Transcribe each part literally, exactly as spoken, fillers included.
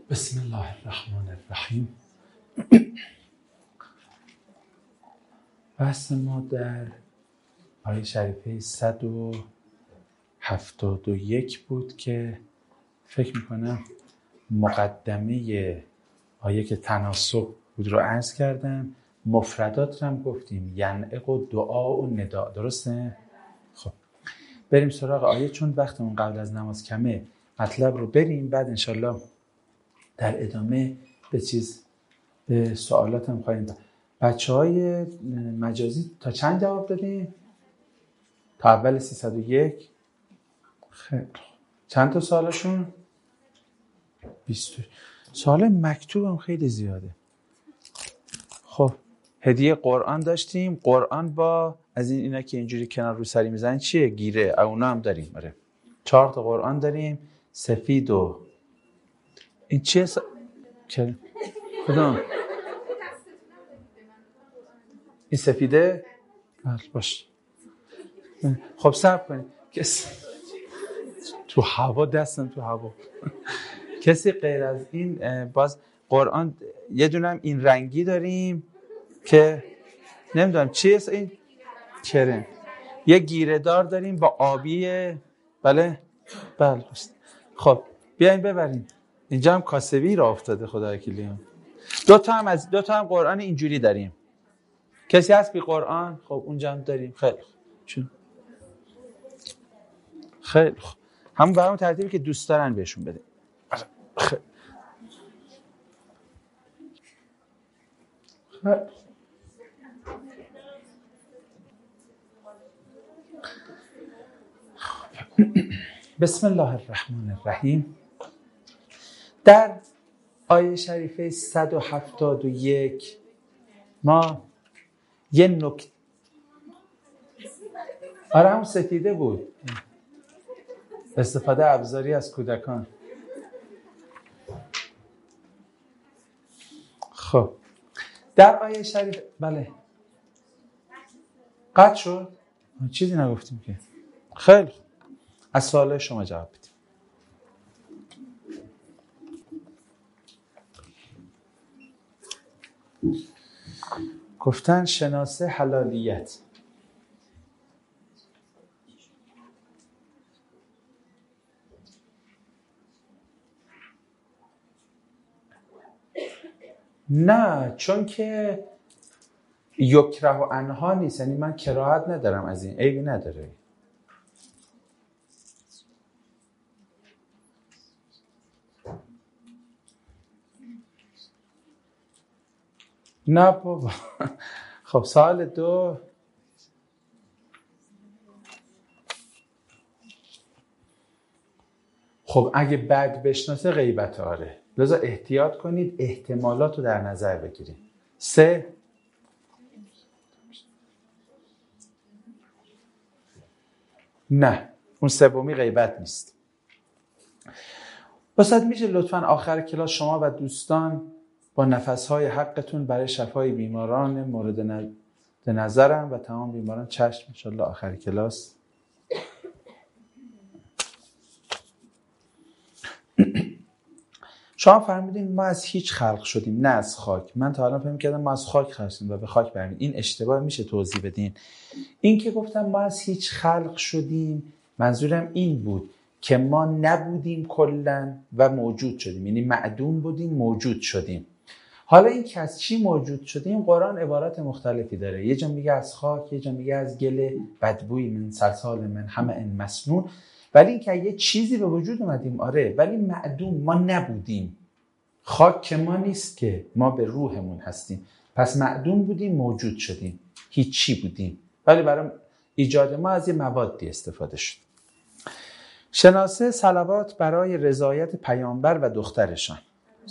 بسم الله الرحمن الرحیم. بحث ما در آیه شریفه صد و هفتاد و یک بود که فکر میکنم مقدمه آیه که تناسب بود رو عرض کردم. مفردات رو هم گفتیم، ینعق و دعا و نداء، درسته؟ خب بریم سراغ آیه، چون وقتمون قبل از نماز کمه مطلب رو بریم، بعد انشالله در ادامه به چیز به سوالات هم خواهیم. بچه های مجازی تا چند جواب دادیم؟ تا اول سیصد و یک. خیلی چند تا سوالشون؟ بیست. سوال مکتوب هم خیلی زیاده. خب هدیه قرآن داشتیم. قرآن با از این اینا که اینجوری کنار رو سری میزنن چیه؟ گیره. اونا هم داریم. آره چهار تا قرآن داریم، سفید و این چیه؟ س... چه؟ کدوم؟ این سفیده؟ باش. خب صبر کنید. کسی تو هوا دستم تو هوا کسی غیر از این باز قرآن یه دونم این رنگی داریم که نمیدونم چیه این کرم، یه گیره دار داریم با آبیه. بله بله. خب بیاین ببریم. اینجا هم کاسبی را افتاده خدا وکیلی. دو تا هم از دو تا هم قرآن اینجوری داریم. کسی هست بی قرآن؟ خب اونجا هم داریم. خیلی چون خیلی خوب، همون برام ترتیبی که دوست دارن بهشون بده. خیلی بسم الله الرحمن الرحیم. در آیه شریفه صد و هفتاد و یک ما یه نکته، آره هم سفیده بود، استفاده ابزاری از کودکان. خب در آیه شریف بله قطع شد، چیزی نگفتیم که. خیلی از سوال شما جواب بدیم. گفتن شناسه حلالیت. نه، چون که یکره و انها نیست، یعنی من کراهت ندارم از این، عیبی نداره. نه بابا. خب سوال دو، خب اگه بد بشناسه غیبت، آره، لذا احتیاط کنید، احتمالات رو در نظر بگیرید. سه، نه اون سومی غیبت نیست. واسه میشه لطفاً آخر کلاس شما و دوستان با نفسهای حقتون برای شفای بیماران مورد نظرم و تمام بیماران چشم انشالله آخر کلاس. شما فرمودین ما از هیچ خلق شدیم، نه از خاک. من تا الان فهم کردم ما از خاک خلق شدیم و به خاک برمیگردیم. این اشتباه، میشه توضیح بدین؟ این که گفتم ما از هیچ خلق شدیم، منظورم این بود که ما نبودیم کلن و موجود شدیم، یعنی معدوم بودیم موجود شدیم. حالا این که از چی موجود شدیم، قرآن عبارات مختلفی داره. یه جا میگه از خاک، یه جا میگه از گل بدبوی من سلسال من حمأ مسنون. ولی این که یه چیزی به وجود اومدیم، آره، ولی معدوم، ما نبودیم. خاک که ما نیست که، ما به روحمون هستیم. پس معدوم بودیم موجود شدیم، هیچی بودیم، ولی برای ایجاد ما از یه موادی استفاده شد. شناسه صلوات برای رضایت پیامبر و دخترشان.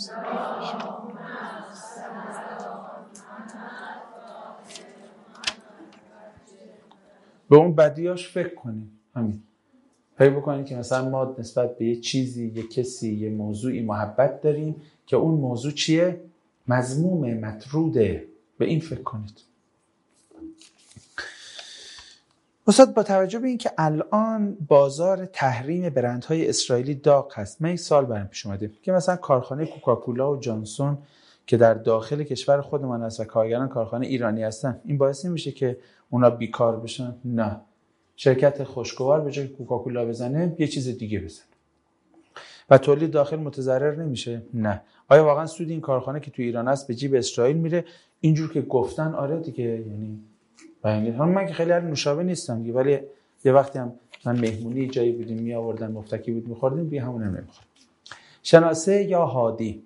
به اون بدیاش فکر کنید، همین فکر بکنید که مثلا ما نسبت به یه چیزی، یه کسی، یه موضوعی محبت داریم که اون موضوع چیه؟ مذمومه، مطروده. به این فکر کنید. استاد با توجه به اینکه الان بازار تحریم برندهای اسرائیلی داغ هست، من یک سال برام پیش اومده که مثلا کارخانه کوکاکولا و جانسون که در داخل کشور خودمان هست و کارگران کارخانه ایرانی هستن، این باعث نمیشه که اونا بیکار بشن؟ نه، شرکت خوشگوار به جای کوکاکولا بزنه یه چیز دیگه بزنه و تولید داخل متضرر نمیشه؟ نه. آیا واقعا سود این کارخانه که تو ایران هست به جیب اسرائیل میره؟ اینجور که گفتن آره دیگه. یعنی یعنی هم من که خیلی هر نوشابه نیستم دیگه، ولی یه وقتی هم من مهمونی جایی بودیم می آوردن مفتکی بود می‌خوردیم، بی همون هم نمی‌خوریم. شناسه یا هادی؟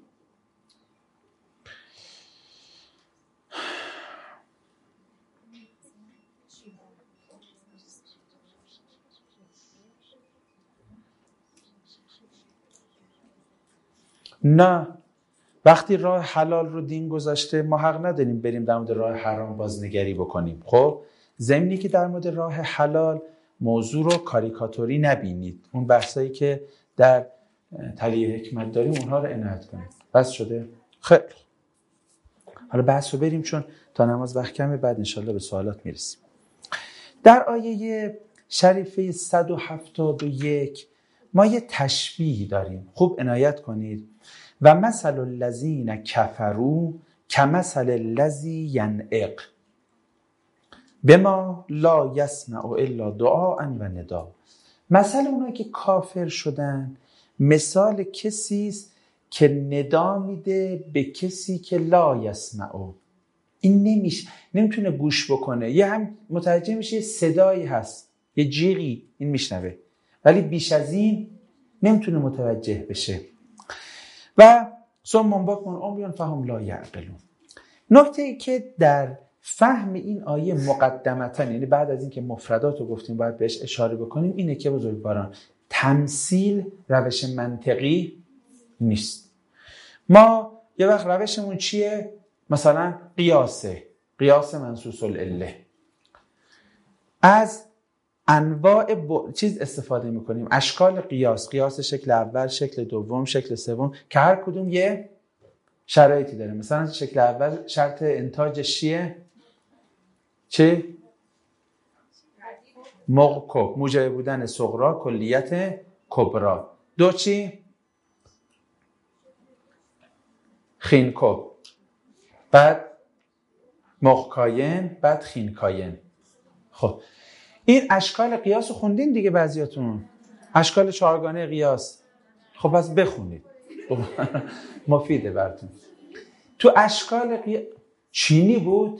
نه، وقتی راه حلال رو دین گذاشته ما حق نداریم بریم در مورد راه حرام بازنگری بکنیم. خب ضمنی که در مورد راه حلال موضوع رو کاریکاتوری نبینید، اون بحثایی که در تلیه حکمت داریم اونها رو عنایت کنید. بس شده؟ خیلی حالا بحث رو بریم چون تا نماز وقت کمه، بعد انشالله به سوالات میرسیم. در آیه شریفه صد و هفتاد و یک ما یه تشبیه داریم، خوب عنایت کنید. و مثل الذین کفروا کمثل الذی ینعق بما لا یسمع الا دعاء و نداء. مثل اونایی که کافر شدن مثال کسی است که ندا میده به کسی که لا یسمع، این نمیشه، نمیتونه گوش بکنه، یه هم متوجه میشه یه صدایی هست، یه جیغی این میشنوه، ولی بیش از این نمیتونه متوجه بشه. و ثم بکمن عمیان فهم لا یعقلون. نکته ای که در فهم این آیه مقدمتاً، یعنی بعد از اینکه مفردات رو گفتیم باید بهش اشاره بکنیم، اینه که بزرگواران تمثیل روش منطقی نیست. ما یه وقت روشمون چیه؟ مثلا قیاسه، قیاس منصوص العله. از انواع ب... چیز استفاده میکنیم، اشکال قیاس، قیاس شکل اول، شکل دوم، شکل سوم، که هر کدوم یه شرایطی داره. مثلا شکل اول شرط انتاجش چیه؟ چه؟ موقع موجب بودن صغرا کلیت کبرا. دو چی؟ خینکو، بعد مقکاین، بعد خینکاین. خب این اشکال قیاس رو خوندین دیگه بعضیاتون، اشکال چهارگانه قیاس. خب پس بخونید مفیده براتون. تو اشکال قیاس چینی بود؟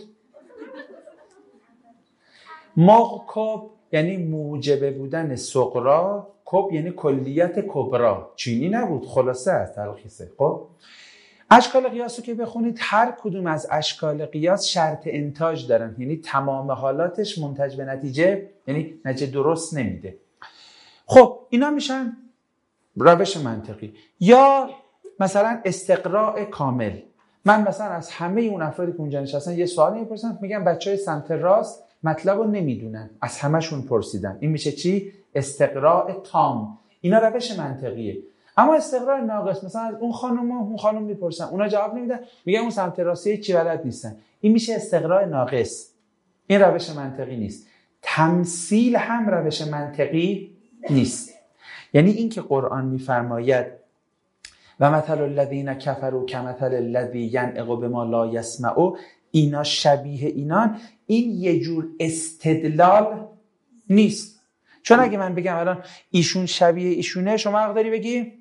موقع یعنی موجب بودن صغرا، کب یعنی کلیت کبرا، چینی نبود، خلاصه از تلخیصه. خب اشکال قیاس رو که بخونید هر کدوم از اشکال قیاس شرط انتاج دارن، یعنی تمام حالاتش منتج به نتیجه، یعنی نتیجه درست نمیده. خب اینا میشن روش منطقی. یا مثلا استقراء کامل، من مثلا از همه اون افرادی که اونجا نشستن یه سوالی میپرسم، میگم بچهای سمت راست مطلب رو نمیدونن، از همشون پرسیدم، این میشه چی؟ استقراء تام. اینا روش منطقیه. اما استقراء ناقص، مثلا از اون خانم و اون خانم میپرسن، اونا جواب نمیدن، میگن اون سمت راستی چی بلد نیستن، این میشه استقراء ناقص. این روش منطقی نیست. تمثیل هم روش منطقی نیست. یعنی این که قرآن میفرماید و مثل الذین کفروا کمثل الذی ینعق بما لا یسمع، اینا شبیه اینان، این یه جور استدلال نیست. چون اگه من بگم الان ایشون شبیه ایشونه، شما حق داری بگی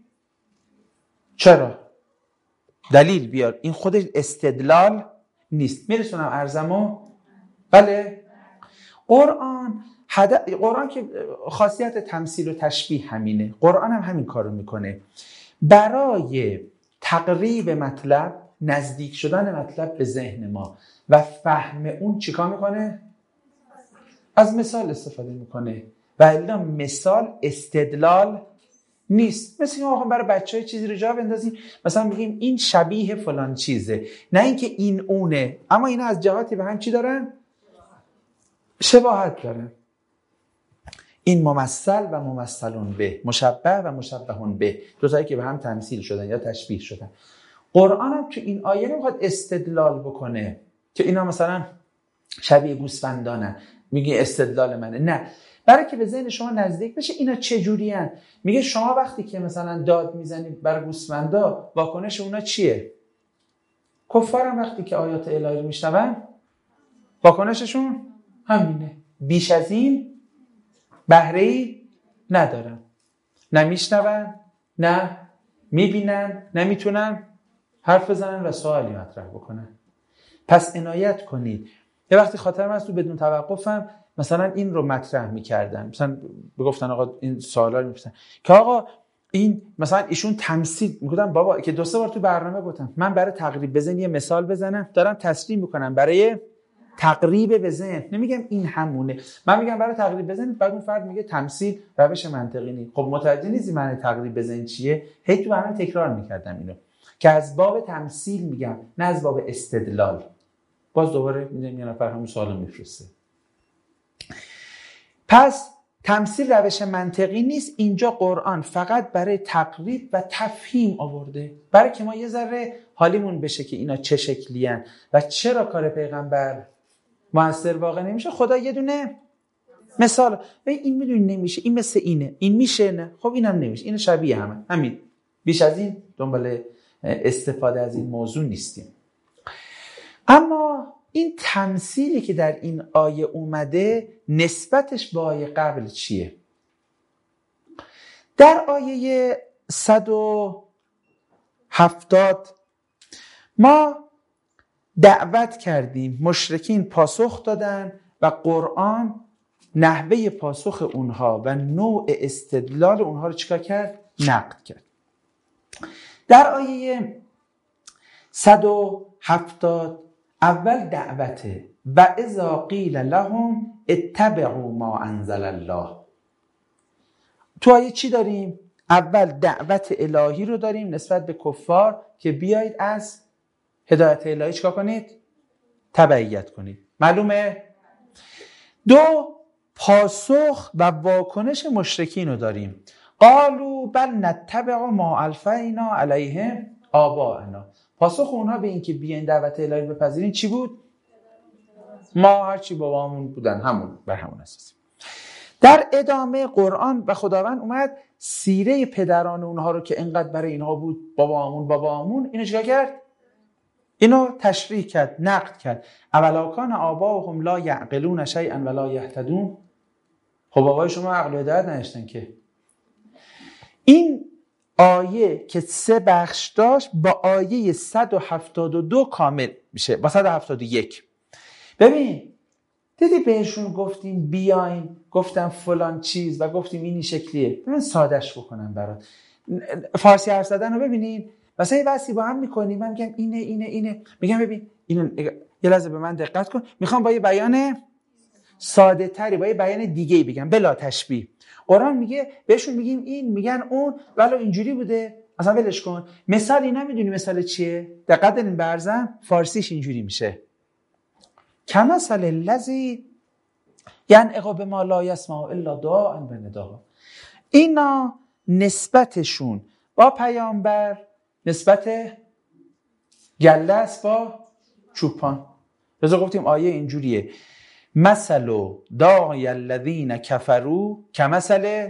چرا؟ دلیل بیار. این خودش استدلال نیست. میرسونم عرضمو؟ بله. قرآن حد... قرآن که خاصیت تمثیل و تشبیه همینه، قرآن هم همین کارو میکنه. برای تقریب مطلب، نزدیک شدن مطلب به ذهن ما و فهم اون چیکار میکنه؟ از مثال استفاده میکنه. و الا مثال استدلال نیست. مثل ما برای بچه‌ها چیزی رو جا بندازیم، مثلا بگیم این شبیه فلان چیزه، نه اینکه این اونه، اما اینا از جهاتی به هم چی دارن؟ شباهت دارن. این ممثل و ممثلون به، مشبه و مشبهون به، دو تایی که به هم تمثیل شدن یا تشبیه شدن. قرآن هم تو این آیه نمیخواد استدلال بکنه که اینا مثلا شبیه گوسفندانن. میگه استدلال منه. نه، برای که به ذهن شما نزدیک بشه اینا چجوری هن؟ میگه شما وقتی که مثلا داد میزنید برای گوسفندا واکنش اونا چیه؟ کفارم وقتی که آیات الهی رو میشنون واکنششون همینه، بیش از این بهره‌ای ندارن، نه میشنون، نه میبینن، نه میتونن حرف بزنن و سوالی مطرح بکنن. پس عنایت کنید. یه وقتی خاطرم هست تو بدون توقفم مثلا این رو مطرح میکردن، مثلا بگفتن آقا این سوالا رو میپرسن که آقا این مثلا ایشون تمثیل میگفتن، بابا که دو سه بار تو برنامه گفتم من برای تقریب بزن یه مثال بزنم دارم تصریح میکنم برای تقریب بزن، نمیگم این همونه، من میگم برای تقریب بزن، بعد اون فرد میگه تمثیل روش منطقی نیست. خب متوجه نیستی معنی تقریب بزن چیه؟ هی تو برنامه تکرار میکردم اینو که از باب تمثیل میگم نه از باب استدلال. باز دوباره میدونم یه نفر همون سوالو میفرسته. پس تمثیل روش منطقی نیست. اینجا قرآن فقط برای تقریب و تفهیم آورده، برای که ما یه ذره حالیمون بشه که اینا چه شکلی هن و چرا کار پیغمبر موثر واقع نمیشه. خدا یه دونه مثال، این میدونی نمیشه، این مثل اینه، این میشه، نه خب اینم نمیشه، این شبیه همه، همین، بیش از این دنبال استفاده از این موضوع نیستیم. اما این تمثیلی که در این آیه اومده نسبتش با آیه قبل چیه؟ در آیه صد و هفتاد ما دعوت کردیم، مشرکین پاسخ دادن و قرآن نحوه پاسخ اونها و نوع استدلال اونها رو چیکار کرد؟ نقد کرد. در آیه صد و هفتاد اول دعوته و اذا قیل لهم اتبعوا ما انزل الله. تو آیه چی داریم؟ اول دعوت الهی رو داریم نسبت به کفار که بیایید از هدایت الهی چیکار کنید؟ تبعیت کنید. معلومه؟ دو، پاسخ و واکنش مشرکین رو داریم. قالوا بل نتبع ما الفینا علیهم آباءنا. پاسخ اونها به این که بیاین دعوت الهی بپذیرین چی بود؟ ما هرچی بابامون بودن همون، بر همون اساس. در ادامه قرآن و خداوند اومد سیره پدران اونها رو که انقدر برای اینها بود بابامون بابامون، اینو چیکار کرد؟ اینو تشریح کرد، نقد کرد. اولا کان آباؤهم لا یعقلون شیئا ولا یهتدون. خب بابای شما عقل و هدایت نداشتن که. این آیه که سه بخش داشت با آیه صد و هفتاد و دو کامل میشه، با صد و هفتاد و یک. ببین دیدی بهشون گفتیم بیاین، گفتم فلان چیز و گفتیم اینی شکلیه. ببین سادهش بکنم برات. فارسی حرف زدن رو ببینین، مثلا یه بحثی با هم میکنیم، من میگم اینه اینه اینه، میگم ببین اینو یه لحظه به من دقت کن، میخوام با یه بیان ساده تری با یه بیان دیگه‌ای بگم بلا تشبیه. قرآن میگه بهشون میگیم این، میگن اون، ولو اینجوری بوده، اصلا ولش کن. مثالی نمیدونی مثال چیه؟ دقت دارین برزم فارسیش اینجوری میشه کمثل الذی ینعق بما لا یسمع الا دعاء و نداء. اینا نسبتشون با پیامبر نسبت گله است با چوپان. رضا گفتیم آیه اینجوریه مثل داعی الذین کفروا کمثل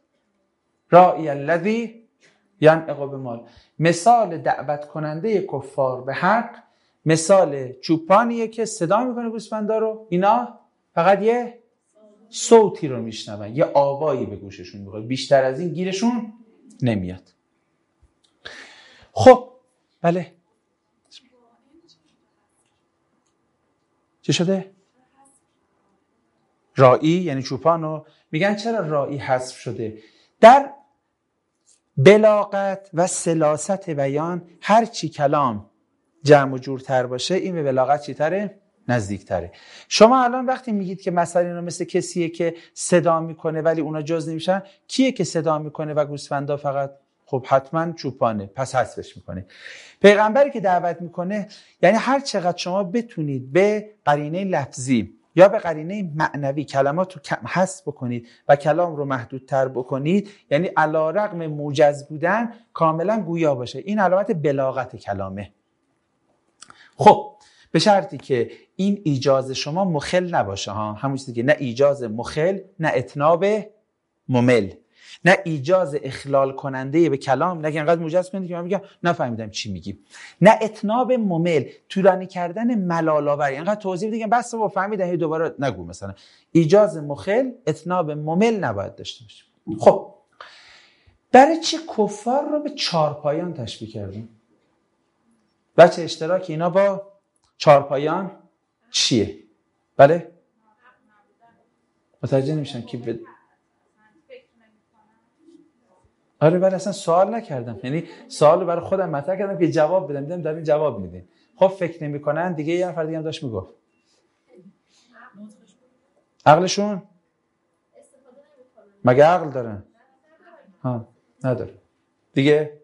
راعی الذی ینعق بما. مثال دعوت کننده کفار به حق مثال چوپانیه که صدا میکنه گوسفندا رو، اینا فقط یه صوتی رو میشنون، یه آوایی به گوششون میخواد، بیشتر از این گیرشون نمیاد. خب بله چه شده؟ راعی یعنی چوپانو میگن چرا راعی حذف شده؟ در بلاغت و سلاست بیان هر چی کلام جمع و جورتر باشه این به بلاغت چی تره؟ نزدیک تره. شما الان وقتی میگید که مثلا اینا مثل کسیه که صدا میکنه ولی اونا جز نمیشن، کیه که صدا میکنه و گوسفندا فقط؟ خب حتما چوپانه، پس حذفش میکنه. پیغمبری که دعوت میکنه یعنی هر چقدر شما بتونید به قرینه لفظی یا به قرینه معنوی کلمات رو کم حذف بکنید و کلام رو محدودتر بکنید، یعنی علی رغم موجز بودن کاملا گویا باشه، این علامت بلاغت کلامه. خب به شرطی که این ایجاز شما مخل نباشه ها، همون چیزی که نه ایجاز مخل، نه اتناب ممل، نه ایجاز اخلال کننده به کلام، نه که انقدر موجز کنید که من میگم نفهمیدم چی میگی، نه اتناب ممل، طولانی کردن ملال آوری، انقدر توضیح بدید بس با فهمیدم دوباره نگو. مثلا ایجاز مخل، اتناب ممل نباید داشته باشه. خب برای چی کفار رو به چارپایان تشبیه کردیم؟ بچه اشتراک اینا با چارپایان چیه؟ بله؟ متوجه نمیشن که ب... آره ولی اصلا سوال نکردم، یعنی سوال برای خودم مطرح کردم که جواب بدم، دیدم دارین جواب میدین. خب فکر نمیکنن دیگه. یه نفر دیگه هم داشت میگفت عقلشون مگه عقل دارن؟ ها نداره دیگه.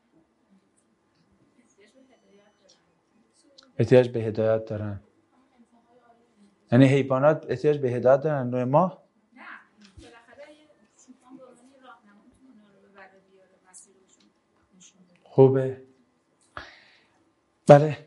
احتیاج به هدایت دارن، یعنی حیوانات احتیاج به هدایت دارن، نوع ما خوبه. بله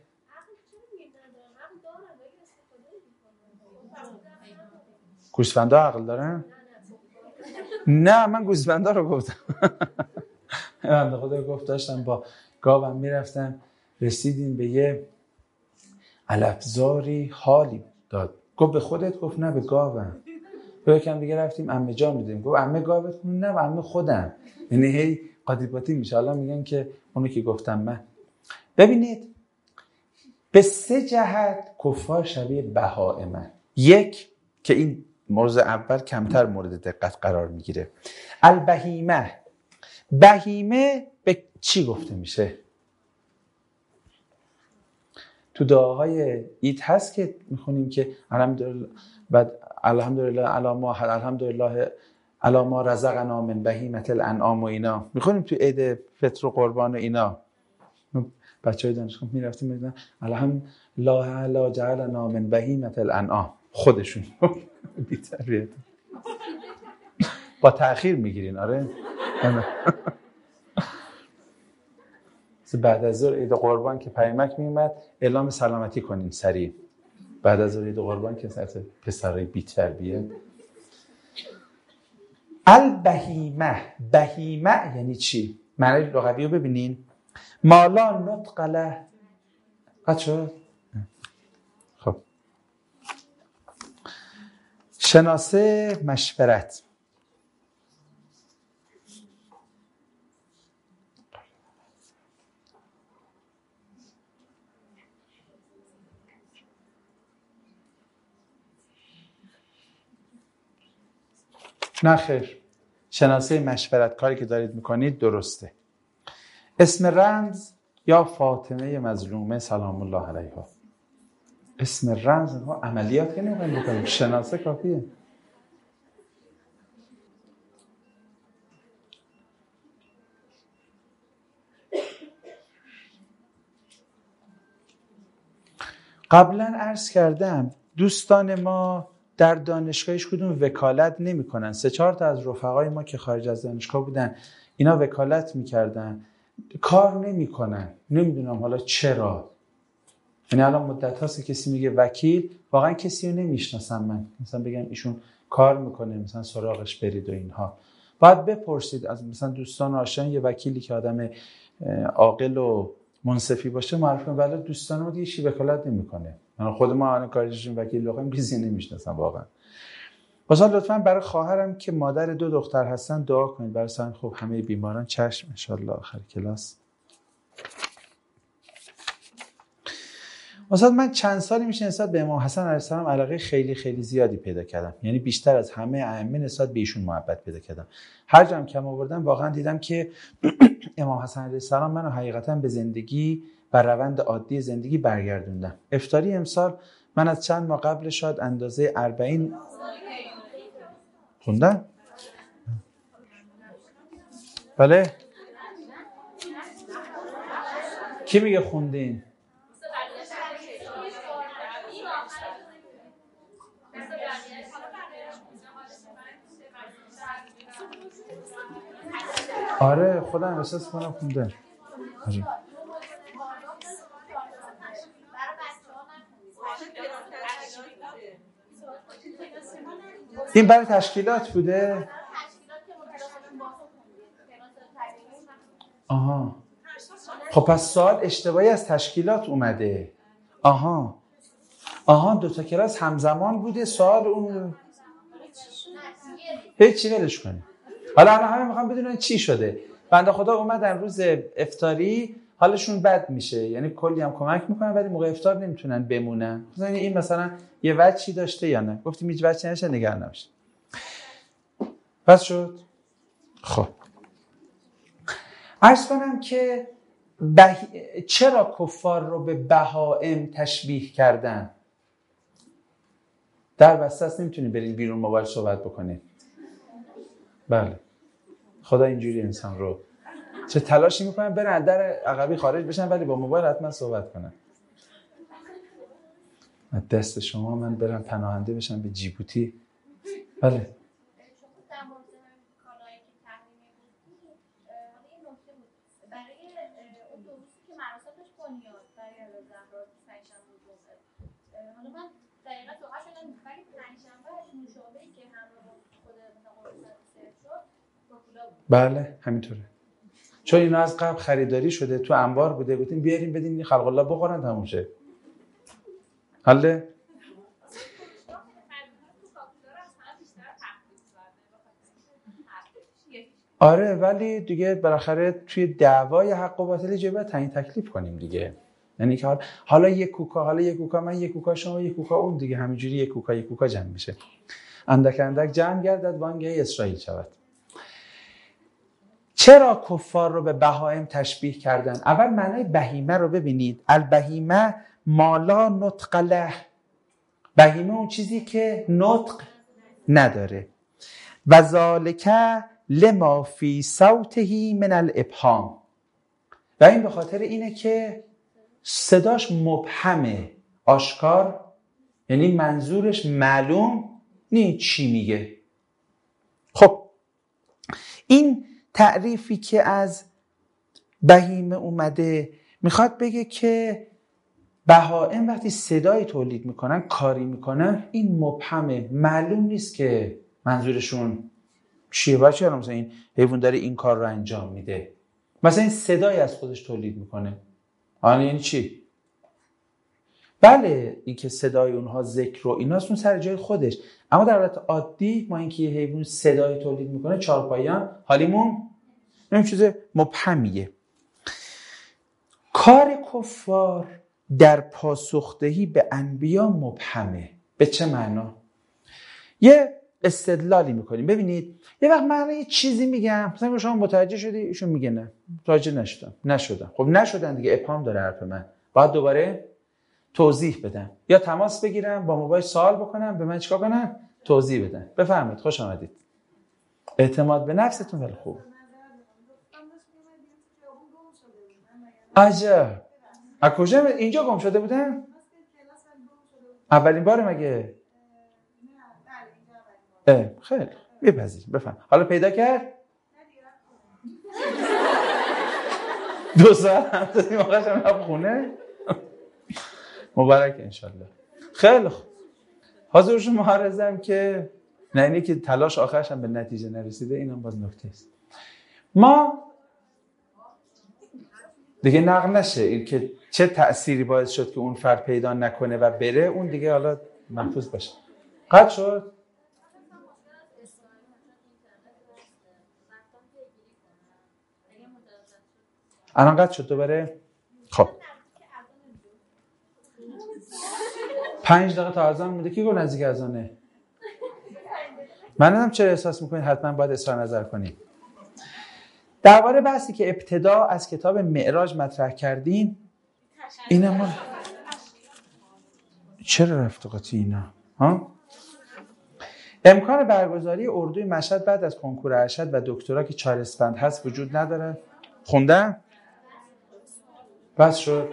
گوسفندا عقل دارن؟ نه من گوسفندا رو گفتم. من خدا گفت داشتم با گاوم میرفتم، رسیدیم به یه علفزاری حالی داد. گفت به خودت؟ گفت نه به گاوم. به یکم دیگه رفتیم عمه جان میدیم، گفت عمه گاوت؟ نه عمه خودم. یعنی هی قاطی میشه. الان میگن که اونو که گفتم من. ببینید به سه جهت کفار شبیه بهائمن. یک که این موضوع اول کمتر مورد دقت قرار میگیره. البهیمه، بهیمه به چی گفته میشه؟ تو دعاهای عید هست که میخونیم که الحمدلله بعد الحمدلله علی ما الحمدلله علی ما رزقنا من بهیمه الانعام و اینا میخونیم تو عید فطر و قربان و اینا. بچهای دانشگاه میرفتیم میگفتن الحمدلله علی جعلنا من بهیمه الانعام. خودشون بی‌تربیت با تأخیر میگیرین. آره بعد از ظهر عید قربان که پیامک میومد اعلام سلامتی کنین سریع. بعد از ظهر عید قربان که سرت پسرای بی‌تربیت. البهیمه، بهیمه یعنی چی؟ معنی لغوی رو ببینین. مالا نطق له. قد شد؟ خب شناسه مشورت. نه خیر، شناسه مشورت کاری که دارید میکنید درسته. اسم رمز یا فاطمه مظلومه سلام الله علیها. اسم رمز ما عملیات که نمیخوایم بکنیم، شناسه کافیه. قبلا عرض کردم دوستان ما در دانشگاهش کدوم وکالت نمی کنن. سه چهار تا از رفقای ما که خارج از دانشگاه بودن اینا وکالت میکردن، کار نمی کنن. نمیدونم حالا چرا. یعنی الان مدت هاست کسی میگه وکیل، واقعا کسی رو نمیشناسم من مثلا بگم ایشون کار میکنه مثلا سراغش برید و اینها. باید بپرسید از مثلا دوستان آشنا یه وکیلی که آدم عاقل و منصفی باشه معرفی کنه. ولی دوستان ما دیگه چی وکالت نمیکنه. من خود ما الان کارشون وکیل بخوایم کسی نمیشناسم واقعا. واسه لطفاً برای خواهرم که مادر دو دختر هستن دعا کنید برای سلامت خوب همه بیماران. چشم ان شاء الله آخر کلاس. واسه من چند سالی میشه نسبت به امام حسن علیه السلام علاقه خیلی خیلی زیادی پیدا کردم. یعنی بیشتر از همه ائمه نسبت به ایشون محبت پیدا کردم. هر جام کم آوردم واقعا دیدم که امام حسن علیه السلام منو حقیقتا به زندگی و روند عادی زندگی برگردوندن. افطاری امسال من از چند ماه قبل شاید اندازه اربعین خوندم. بله کی میگه خوندین؟ آره خودم احساس کنم خونده. آره. این برای تشکیلات بوده؟ آها. خب پس سوال اشتباهی از تشکیلات اومده. آها. آها دو تا کلاس همزمان بوده، سوال اون هیچی ولش کنیم. حالا الان همه میخوام بدونن چی شده. بنده خدا اومدن روز افطاری حالشون بد میشه، یعنی کلی هم کمک میکنن ولی موقع افطار نمیتونن بمونن. مثلا این مثلا یه وجهی داشته یا نه؟ گفتیم هیچ وجهی نشه، نگران نباش. بس شد. خب عرض کنم که به... چرا کفار رو به بهائم تشبیه کردن؟ در بسته است، نمیتونید برین بیرون موبایل صحبت بکنید. بله خدا اینجوری انسان رو چه تلاشی میکنن برن در عقبی خارج بشن ولی با موبایل حتما صحبت کنن. دست شما من برم پناهنده بشم به جیبوتی. بله بله همینطوره، چون اینا از قبل خریداری شده تو انبار بوده، گفتیم بیاریم بدین این خلق الله بخورن تموم شه. حله آره ولی دیگه بالاخره توی دعوای حق و باطل جبه تعیین تکلیف کنیم دیگه. یعنی که حالا حالا یک کوکا حالا یک کوکا من یک کوکا شما یک کوکا اون دیگه همینجوری یک کوکا یک کوکا جمع میشه. اندک اندک جمع گردد وانگهی اسرائیل شود. چرا کفار رو به بهائم تشبیه کردن؟ اول معنای بهیمه رو ببینید. البهیمه مالا نطق له. بهیمه اون چیزی که نطق نداره. و ذالک لما فی صوته من الابهام. و این به خاطر اینه که صداش مبهمه، آشکار، یعنی منظورش معلوم نی چی میگه. خب این تعریفی که از بهیمه اومده میخواد بگه که بهائم وقتی صدای تولید میکنن، کاری میکنن، این مبهمه، معلوم نیست که منظورشون چیه. باشه مثلا این حیوان داره این کار رو انجام میده، مثلا این صدای از خودش تولید میکنه، آن یعنی چی؟ بله این که صدای اونها ذکر و ایناست اون سر جای خودش، اما در حالت عادی ما اینکه یه حیوان صدای تولید میکنه چهارپایان حالیمون این چیز مبهمیه. کار کفار در پاسخدهی به انبیا مبهمه. به چه معنا؟ یه استدلالی میکنیم. ببینید یه وقت من یه چیزی میگم مثلا شما متوجه شدی، ایشون میگه نه متوجه نشدم نشدم. خب نشدن دیگه، ابهام داره حرف من، باید دوباره توضیح بدم یا تماس بگیرم با موبایل سوال بکنم به من چیکار کنم؟ توضیح بدن. بفرمایید خوش آمدید. اعتماد به نفستون خیلی خوب. عجب. از کجا اینجا گم شده بودن؟ اولین بار مگه؟ اه خیلی میپذیر. بفهم. حالا پیدا کرد؟ دو ساعت هم دادیم آقاش هم رفت خونه. مبارک انشالله. خیلی خوب. حاضرشون محرزم که نه اینه که تلاش آخرش هم به نتیجه نرسیده، اینم باز نکته است. ما دیگه نقل نشه این که چه تأثیری باعث شد که اون فرد پیدا نکنه و بره، اون دیگه حالا محفوظ باشه. قطع شد؟ الان قطع شد دوباره؟ خب پنج دقیقه تا اذان مونده. کی گفت نزدیک اذانه؟ من نمیدونم چرا احساس میکنید حتما باید اظهار نظر کنید. درباره بحثی که ابتدا از کتاب معراج مطرح کردین، اینا ما چرا رفت قاطی اینا؟ ها؟ امکان برگزاری اردوی مشهد بعد از کنکور ارشد و دکترا که چهار اسفند هست وجود نداره. خوندم؟ بس شد.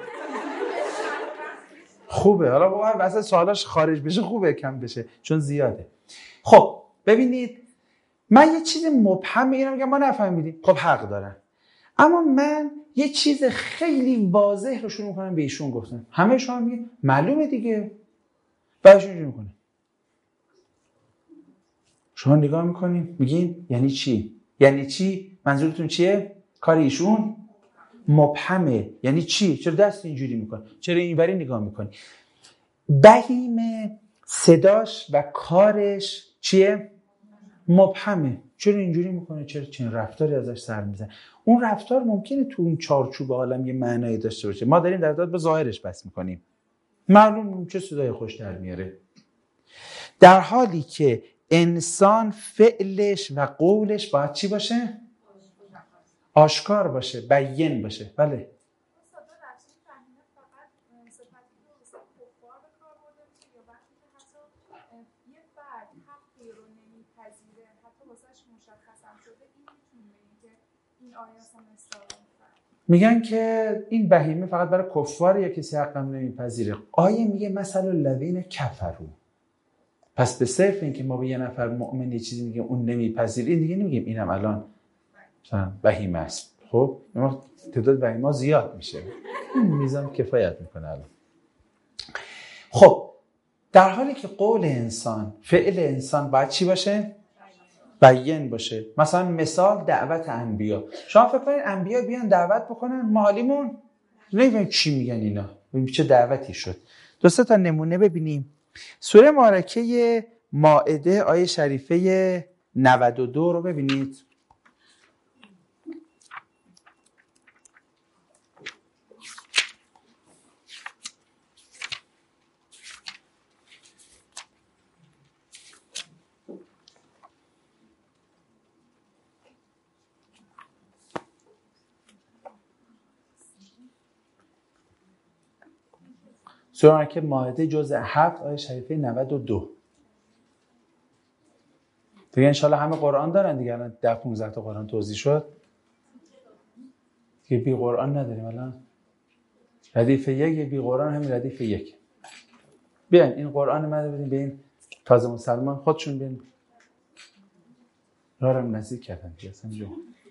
خوبه. حالا واقعا واسه سوالاش خارج بشه خوبه، کم بشه چون زیاده. خب ببینید من یه چیز مبهم میگم میگم ما نفهمیدیم، خب حق دارن، اما من یه چیز خیلی واضح رو شروع میکنم به ایشون گفتن، همه شما میگن معلومه دیگه، بعدش اینجوری میکنه شما نگاه میکنین میگین یعنی چی؟ یعنی چی؟ منظورتون چیه؟ کار ایشون مبهمه. یعنی چی؟ چرا دست اینجوری میکنه؟ چرا اینوری نگاه میکنی؟ بهیمه صداش و کارش چیه؟ مبهمه. چرا اینجوری میکنه؟ چرا چنین رفتاری ازش سر میزنه؟ اون رفتار ممکنه تو اون چارچوب عالم یه معنایی داشته باشه. ما داریم در ذات به ظاهرش بس میکنیم. معلوم چه صدای خوش در میاره. در حالی که انسان فعلش و قولش باید چی باشه؟ آشکار باشه، بیان باشه. بله. میگن که این بهیمه فقط برای کفار یا کسی حقم نمیپذیره. آیه میگه مثل الذین کفروا. پس به صرف این که ما به یه نفر مؤمن یه چیزی میگیم اون نمیپذیره دیگه نمیگیم اینم الان مثلا بهیمه است. خب ما تعداد بهیمه زیاد میشه، این میزان کفایت میکنه الان. خب در حالی که قول انسان، فعل انسان باید چی باشه؟ بیان باشه. مثلا مثال دعوت انبیا. شما فکر کنید انبیا بیان دعوت بکنن ما حالیمون نمی‌فهمیم چی میگن اینا، ببین چه دعوتی شد. دو سه تا نمونه ببینیم. سوره مبارکه مائده آیه شریفه نود و دو رو ببینید. سوره که مائده جزء هفت آیه شریفه نود و دو. دیگه انشالله همه قرآن دارن دیگه. الان ده پونزده تا قرآن توضیح شد که بی قرآن نداریم. الان ردیف یک یه بی قرآن همین ردیف یک. بیاین این قرآن من بدین به این تازه مسلمان خودشون بیاین رارم نزدیک کردن دیگه اصلا جو.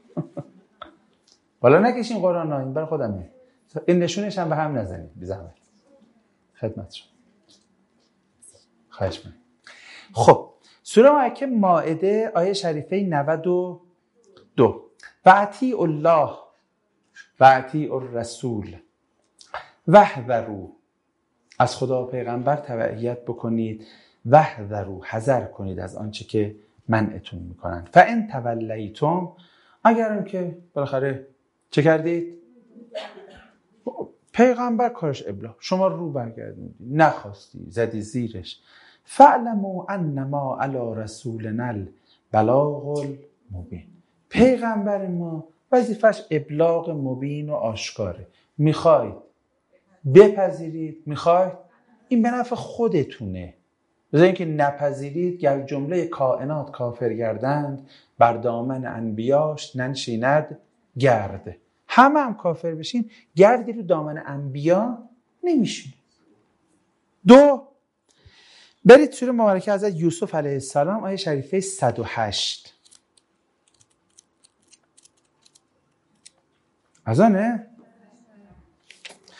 والا نکشین قرآن ها، این برای خودمه. این نشونش هم به هم نزنید بی زحمت. خدمت شما. خواهش می‌کنم. خب سوره مکه مائده آیه شریفه نود و دو. و اطیعوا الله و اطیعوا الرسول واحذروا. از خدا و پیغمبر تبعیت بکنید، واحذروا حذر کنید از آنچه که منعتون میکنند. فان تولیتم، اگرم که بالاخره چه کردید؟ پیغمبر کارش ابلاغ، شما رو برگردوندی، نخواستی، زدی زیرش. فاعلموا انما علی رسولنا البلاغ المبین. پیغمبر ما وظیفش ابلاغ مبین و آشکاره. میخواید بپذیرید، میخواید این به نفع خودتونه. بذار اینکه نپذیرید گر جمله کائنات کافر گردند، بر دامن انبیاش ننشیند گرد. همه هم کافر بشین گردی رو دامن انبیا نمیشین. دو، برید سوره مبارکه حضرت یوسف علیه السلام آیه شریفه صد و هشت. از آنه؟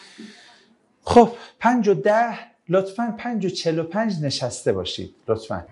خب پنج و ده لطفاً پنج و چل و پنج نشسته باشید لطفاً.